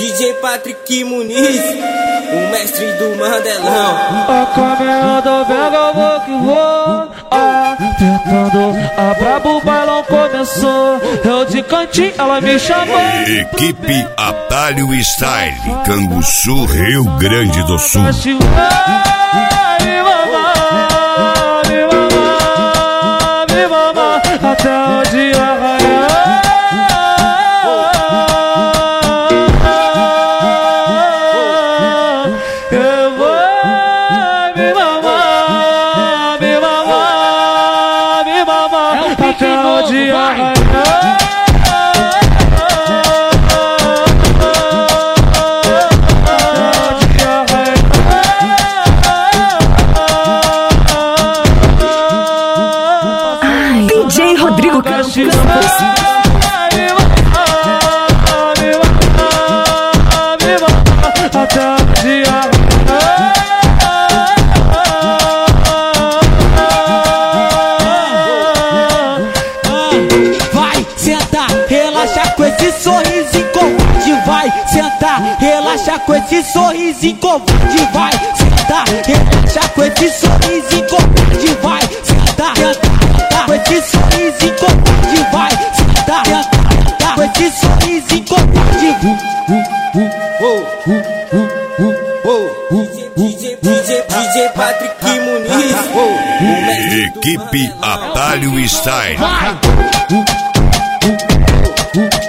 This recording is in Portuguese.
DJ Patrick Muniz, o mestre do Mandelão. Caminhando, pega, vou que vou. Tentando, a brabo, o bailão começou. Eu de cantinho, ela me chamou. Equipe Atalho Style, Canguçu, Rio Grande do Sul. Me mamar, até o dia raiar. Eu vou me mamar, me mamar, me mamar, até o dia raiar. DJ Rodrigo Campos. Vai sentar, relaxa com esse sorrisinho covarde. Vai sentar, relaxa com esse sorrisinho covarde. Vai sentar, relaxa com esse sorrisinho covarde. Vai sentar, com esse sorrisinho covarde. Vai sentar, com esse sorrisinho covarde. DJ Patrick Muniz, o mestre do Equipe Mandelão. Atalho Style. Vai!